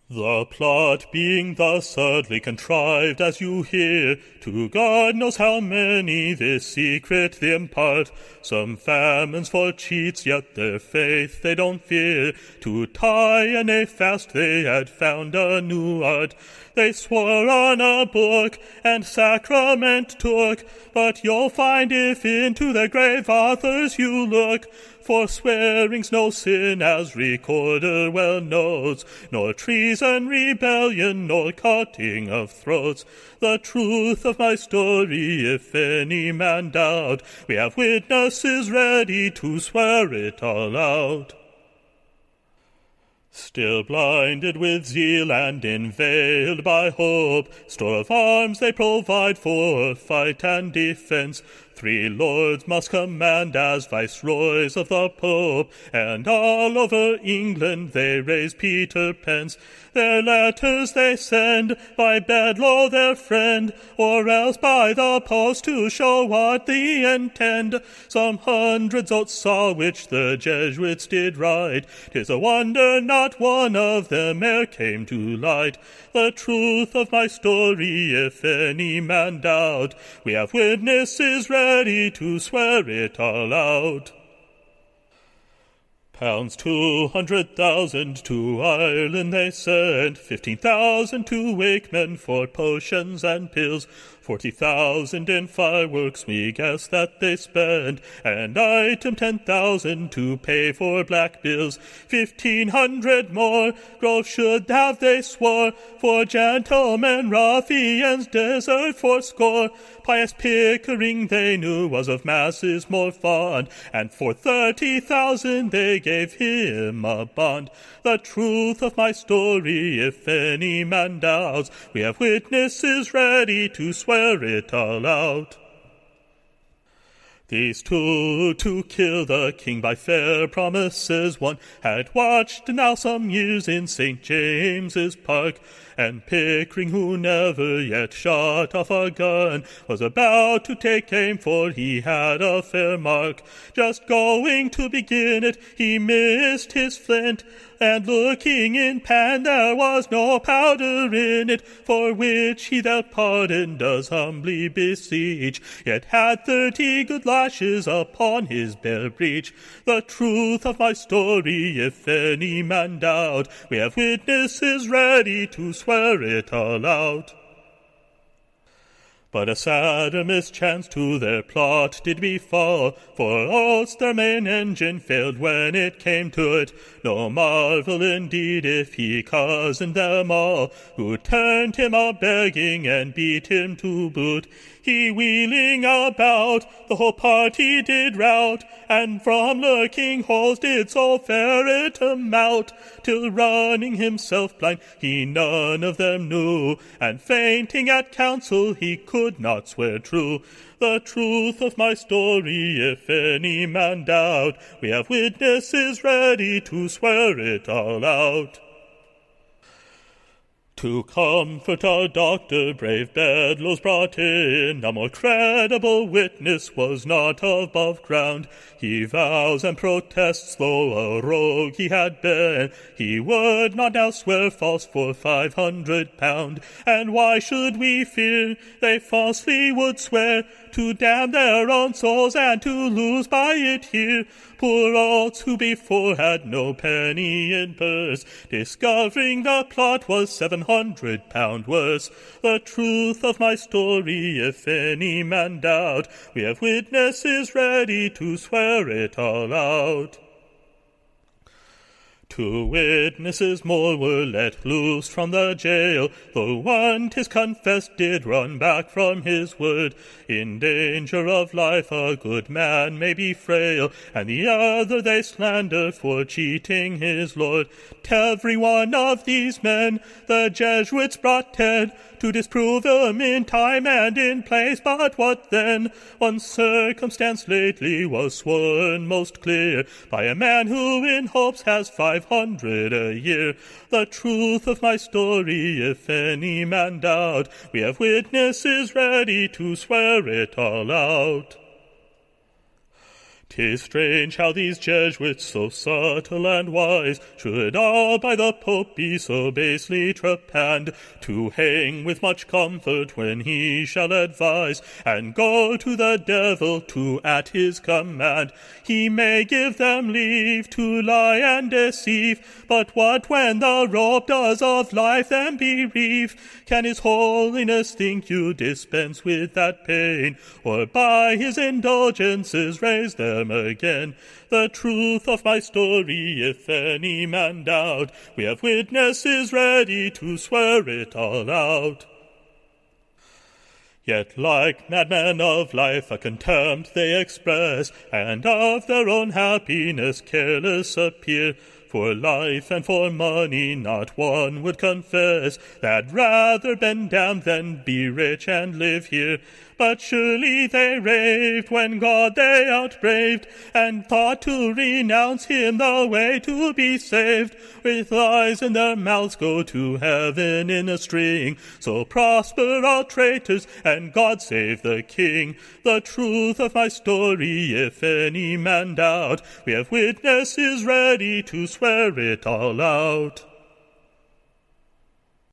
The plot being thus subtly contrived, as you hear, to God knows how many this secret they impart. Some famines for cheats, yet their faith they don't fear. To tie and a fast they had found a new art. They swore on a book and sacrament took, but you'll find if into their grave authors you look, for swearing's no sin, as recorder well knows, nor treason, rebellion, nor cutting of throats. The truth of my story, if any man doubt, we have witnesses ready to swear it all out. Still blinded with zeal and enveiled by hope, store of arms they provide for fight and defence. 3 lords must command as viceroys of the Pope, and all over England they raise Peter pence. Their letters they send by Bedloe their friend, or else by the post to show what they intend. Some hundreds oats saw which the Jesuits did write. 'Tis a wonder not one of them e'er came to light. The truth of my story, if any man doubt, we have witnesses ready to swear it all out. Pounds 200,000 to Ireland they sent, 15,000 to Wakemen for potions and pills, 40,000 in fireworks we guess that they spend, and item 10,000 to pay for black bills. 1,500 more Grove should have they swore, for gentlemen ruffians desert fourscore. Pious Pickering they knew was of masses more fond, and for 30,000 they gave him a bond. The truth of my story, if any man doubts, we have witnesses ready to swear it all out. These 2 to kill the king by fair promises won had watched now some years in St. James's Park, and Pickering, who never yet shot off a gun, was about to take aim, for he had a fair mark. Just going to begin it, he missed his flint, and looking in pan there was no powder in it, for which he their pardon does humbly beseech, yet had 30 good lashes upon his bare breech. The truth of my story, if any man doubt, we have witnesses ready to swear it all out. But a sadder mischance to their plot did befall, for else their main engine failed when it came to it. No marvel indeed if he cozened them all, who turned him a-begging and beat him to boot. He wheeling about, the whole party did rout, and from lurking holes did so ferret 'em out, till running himself blind he none of them knew, and fainting at counsel he could not swear true. The truth of my story, if any man doubt, we have witnesses ready to swear it all out. To comfort our doctor, brave Bedloe's brought in. A more credible witness was not above ground. He vows and protests, though a rogue he had been, he would not now swear false for £500. And why should we fear? They falsely would swear, to damn their own souls and to lose by it here. Poor oats who before had no penny in purse, discovering the plot was £700 worse. The truth of my story, if any man doubt, we have witnesses ready to swear it all out. 2 witnesses more were let loose from the jail, though one 'tis confessed did run back from his word. In danger of life a good man may be frail, and the other they slander for cheating his lord. T'every one of these men the Jesuits brought dead, to disprove 'em in time and in place, but what then? One circumstance lately was sworn most clear, by a man who in hopes has 500 a year. The truth of my story, if any man doubt, we have witnesses ready to swear it all out. 'Tis strange how these Jesuits, so subtle and wise, should all by the Pope be so basely trepanned, to hang with much comfort when he shall advise, and go to the devil to at his command. He may give them leave to lie and deceive, but what when the rope does of life them bereave? Can his holiness think you dispense with that pain, or by his indulgences raise them again? The truth of my story, if any man doubt, we have witnesses ready to swear it all out. Yet like madmen of life a contempt they express, and of their own happiness careless appear. For life and for money not one would confess, that rather been damned than be rich and live here. But surely they raved when God they outbraved, and thought to renounce him the way to be saved. With lies in their mouths go to heaven in a string, so prosper all traitors, and God save the King. The truth of my story, if any man doubt, we have witnesses ready to swear it all out.